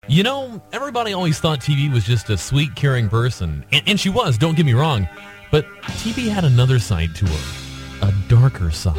You know, everybody always thought TB was just a sweet, caring person. And she was, don't get me wrong. But TB had another side to her. A darker side.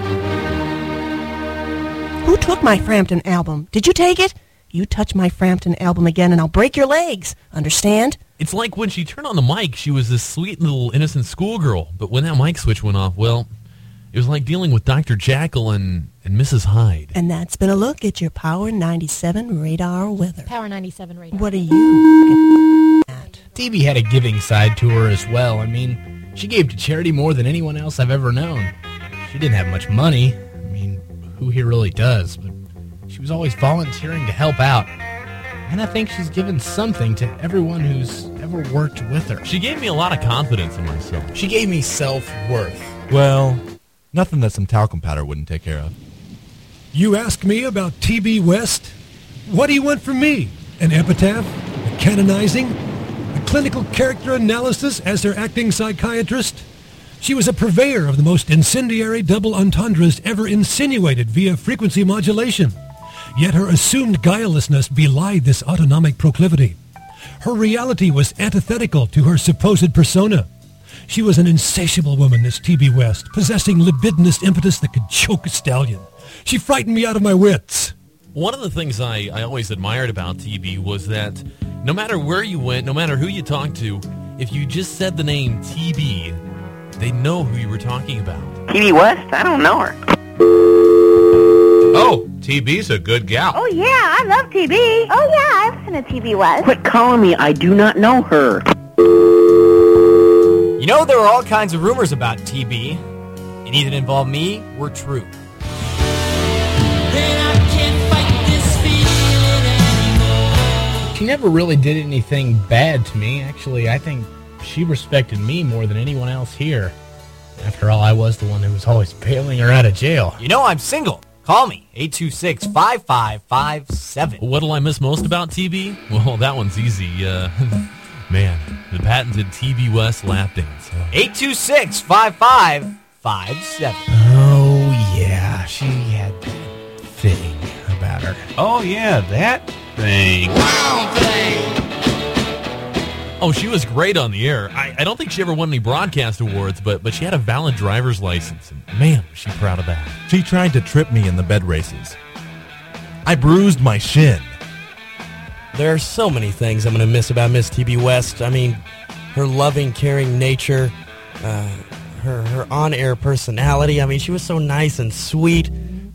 Who took my Frampton album? Did you take it? You touch my Frampton album again and I'll break your legs. Understand? It's like when she turned on the mic, she was this sweet little innocent schoolgirl. But when that mic switch went off, well, it was like dealing with Dr. Jekyll and Mrs. Hyde. And that's been a look at your Power 97 radar weather. Power 97 radar. What are you looking at? TB had a giving side to her as well. I mean, she gave to charity more than anyone else I've ever known. She didn't have much money. I mean, who here really does? But she was always volunteering to help out. And I think she's given something to everyone who's ever worked with her. She gave me a lot of confidence in myself. She gave me self-worth. Well, nothing that some talcum powder wouldn't take care of. You ask me about T.B. West? What do you want from me? An epitaph? A canonizing? A clinical character analysis as her acting psychiatrist? She was a purveyor of the most incendiary double entendres ever insinuated via frequency modulation. Yet her assumed guilelessness belied this autonomic proclivity. Her reality was antithetical to her supposed persona. She was an insatiable woman, this T.B. West, possessing libidinous impetus that could choke a stallion. She frightened me out of my wits. One of the things I always admired about TB was that no matter where you went, no matter who you talked to, if you just said the name TB, they'd know who you were talking about. TB West? I don't know her. Oh, TB's a good gal. Oh, yeah, I love TB. Oh, yeah, I've seen a TB West. Quit calling me. I do not know her. You know, there are all kinds of rumors about TB, and either involve me or true. She never really did anything bad to me. Actually, I think she respected me more than anyone else here. After all, I was the one who was always bailing her out of jail. You know I'm single. Call me, 826-5557. What'll I miss most about TB? Well, that one's easy. Man, the patented TB West lap dance. 826-5557. Oh, yeah, she had that thing about her. Oh, yeah, that thing. Wow, thing. Oh, she was great on the air. I don't think she ever won any broadcast awards, but she had a valid driver's license. And man, was she proud of that. She tried to trip me in the bed races. I bruised my shin. There are so many things I'm going to miss about Miss T.B. West. I mean, her loving, caring nature, her on-air personality. I mean, she was so nice and sweet.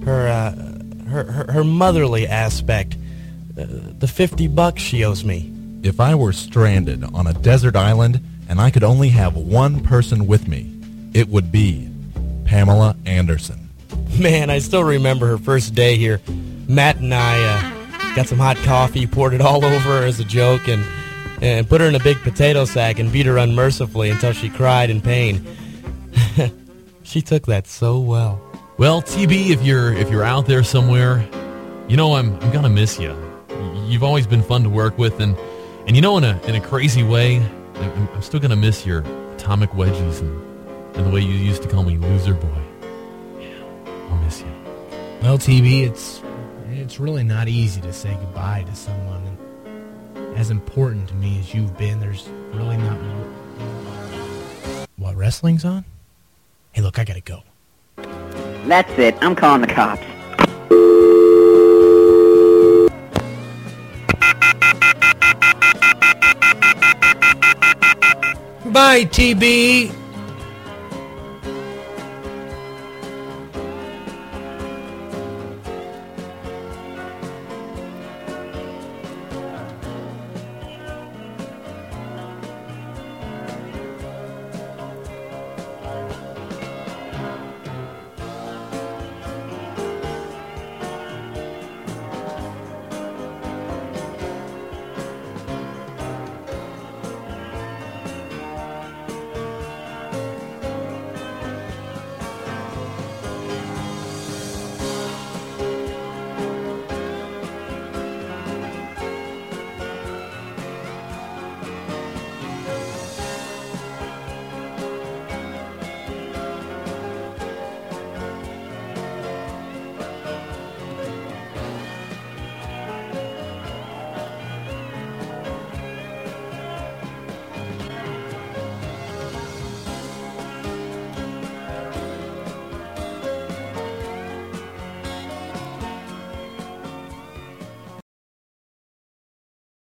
Her motherly aspect. The $50 she owes me. If I were stranded on a desert island and I could only have one person with me, it would be Pamela Anderson. Man, I still remember her first day here. Matt and I got some hot coffee, poured it all over her as a joke, and put her in a big potato sack and beat her unmercifully until she cried in pain. She took that so well. Well, TB, if you're out there somewhere, you know I'm gonna miss you. You've always been fun to work with, and you know, in a crazy way, I'm still gonna miss your atomic wedgies and the way you used to call me loser boy. Yeah, I'll miss you. Well, TB, it's really not easy to say goodbye to someone as important to me as you've been. There's really not. What, wrestling's on? Hey, look, I gotta go. That's it. I'm calling the cops. Bye, TB.